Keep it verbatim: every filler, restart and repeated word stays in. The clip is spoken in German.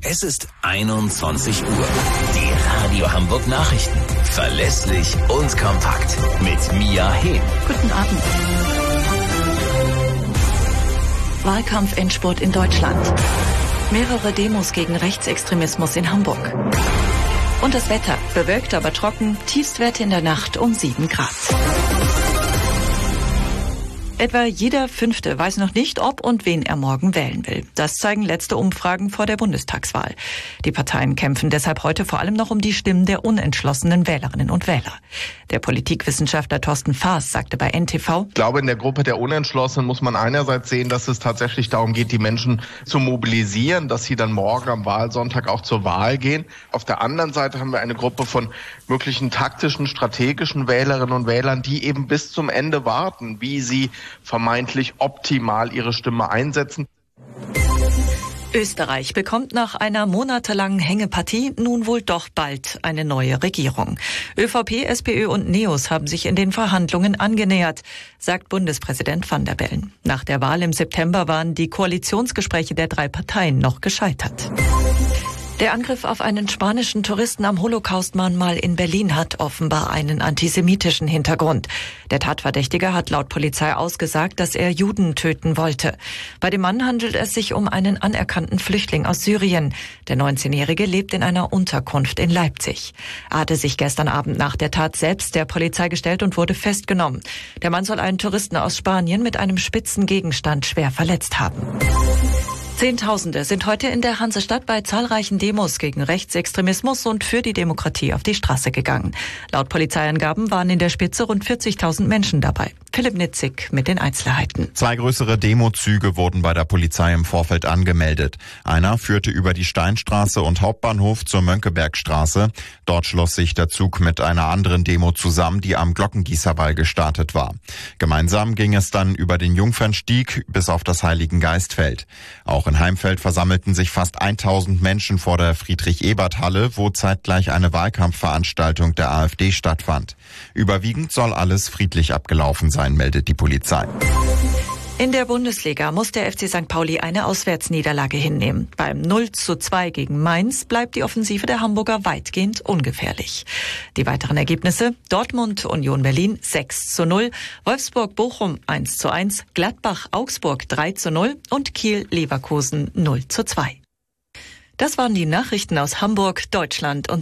Es ist einundzwanzig Uhr. Die Radio Hamburg Nachrichten. Verlässlich und kompakt. Mit Mia Hehn. Guten Abend. Wahlkampf-Endspurt in Deutschland. Mehrere Demos gegen Rechtsextremismus in Hamburg. Und das Wetter. Bewölkt, aber trocken. Tiefstwerte in der Nacht um sieben Grad. Etwa jeder Fünfte weiß noch nicht, ob und wen er morgen wählen will. Das zeigen letzte Umfragen vor der Bundestagswahl. Die Parteien kämpfen deshalb heute vor allem noch um die Stimmen der unentschlossenen Wählerinnen und Wähler. Der Politikwissenschaftler Thorsten Faas sagte bei N T V: Ich glaube, in der Gruppe der Unentschlossenen muss man einerseits sehen, dass es tatsächlich darum geht, die Menschen zu mobilisieren, dass sie dann morgen am Wahlsonntag auch zur Wahl gehen. Auf der anderen Seite haben wir eine Gruppe von möglichen taktischen, strategischen Wählerinnen und Wählern, die eben bis zum Ende warten, wie sie vermeintlich optimal ihre Stimme einsetzen. Österreich bekommt nach einer monatelangen Hängepartie nun wohl doch bald eine neue Regierung. ÖVP, SPÖ und NEOS haben sich in den Verhandlungen angenähert, sagt Bundespräsident Van der Bellen. Nach der Wahl im September waren die Koalitionsgespräche der drei Parteien noch gescheitert. Der Angriff auf einen spanischen Touristen am Holocaust-Mahnmal in Berlin hat offenbar einen antisemitischen Hintergrund. Der Tatverdächtige hat laut Polizei ausgesagt, dass er Juden töten wollte. Bei dem Mann handelt es sich um einen anerkannten Flüchtling aus Syrien. Der neunzehnjährige lebt in einer Unterkunft in Leipzig. Er hatte sich gestern Abend nach der Tat selbst der Polizei gestellt und wurde festgenommen. Der Mann soll einen Touristen aus Spanien mit einem spitzen Gegenstand schwer verletzt haben. Zehntausende sind heute in der Hansestadt bei zahlreichen Demos gegen Rechtsextremismus und für die Demokratie auf die Straße gegangen. Laut Polizeiangaben waren in der Spitze rund vierzigtausend Menschen dabei. Philipp Nitzig mit den Einzelheiten. Zwei größere Demozüge wurden bei der Polizei im Vorfeld angemeldet. Einer führte über die Steinstraße und Hauptbahnhof zur Mönckebergstraße. Dort schloss sich der Zug mit einer anderen Demo zusammen, die am Glockengießerball gestartet war. Gemeinsam ging es dann über den Jungfernstieg bis auf das Heiligengeistfeld. Auch in Heimfeld versammelten sich fast tausend Menschen vor der Friedrich-Ebert-Halle, wo zeitgleich eine Wahlkampfveranstaltung der AfD stattfand. Überwiegend soll alles friedlich abgelaufen sein, meldet die Polizei. In der Bundesliga muss der F C Sankt Pauli eine Auswärtsniederlage hinnehmen. Beim null zu zwei gegen Mainz bleibt die Offensive der Hamburger weitgehend ungefährlich. Die weiteren Ergebnisse: Dortmund Union Berlin sechs zu null, Wolfsburg Bochum eins zu eins, Gladbach Augsburg drei zu null und Kiel Leverkusen null zu zwei. Das waren die Nachrichten aus Hamburg, Deutschland und